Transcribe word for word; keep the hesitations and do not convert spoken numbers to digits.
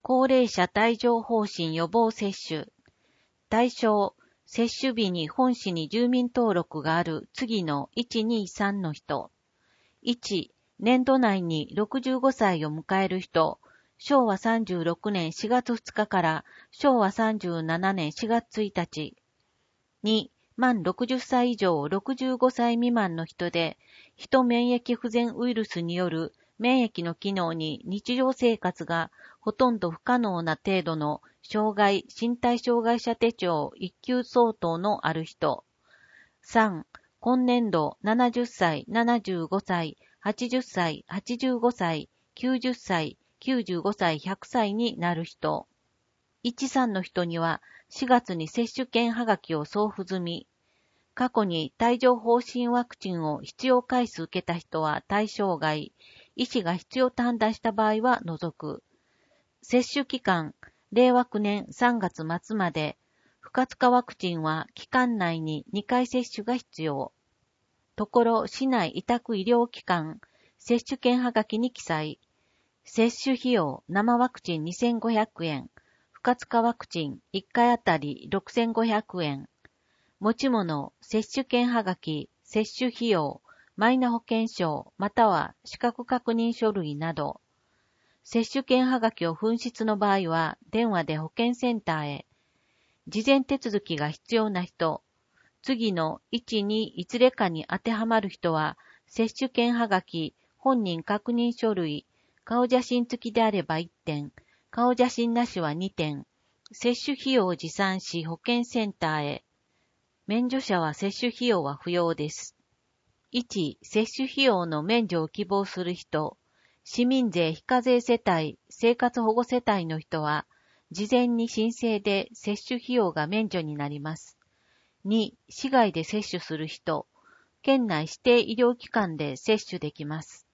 高齢者帯状疱疹予防接種。対象、接種日に本市に住民登録がある次のいち、に、さんの人。いち、年度内にろくじゅうごさいを迎える人。しょうわさんじゅうろくねんしがつふつかからしょうわさんじゅうななねんしがつついたち。に、満ろくじゅっさい以上ろくじゅうごさい未満の人で、ヒト免疫不全ウイルスによる免疫の機能に日常生活がほとんど不可能な程度の障害、身体障害者手帳いっきゅう相当のある人。さん、今年度ななじゅっさい、ななじゅうごさい、はちじゅっさい、はちじゅうごさい、きゅうじゅっさい、きゅうじゅうごさい、ひゃくさいになる人。いち、さんの人にはしがつに接種券はがきを送付済み。過去に帯状疱疹ワクチンを必要回数受けた人は対象外、医師が必要と判断した場合は除く。接種期間、令和きゅうねんさんがつまつまで、不活化ワクチンは期間内ににかい接種が必要。ところ市内委託医療機関、接種券はがきに記載。接種費用、生ワクチンにせんごひゃくえん、不活化ワクチンいっかいあたりろくせんごひゃくえん。持ち物、接種券はがき、接種費用、マイナ保険証、または資格確認書類など。接種券はがきを紛失の場合は、電話で保健センターへ。事前手続きが必要な人、次のいち、にいずれかに当てはまる人は、接種券はがき、本人確認書類、顔写真付きであればいってん、顔写真なしはにてん、接種費用を持参し保健センターへ。免除者は接種費用は不要です。いち、接種費用の免除を希望する人、市民税非課税世帯、生活保護世帯の人は、事前に申請で接種費用が免除になります。に、市外で接種する人、県内指定医療機関で接種できます。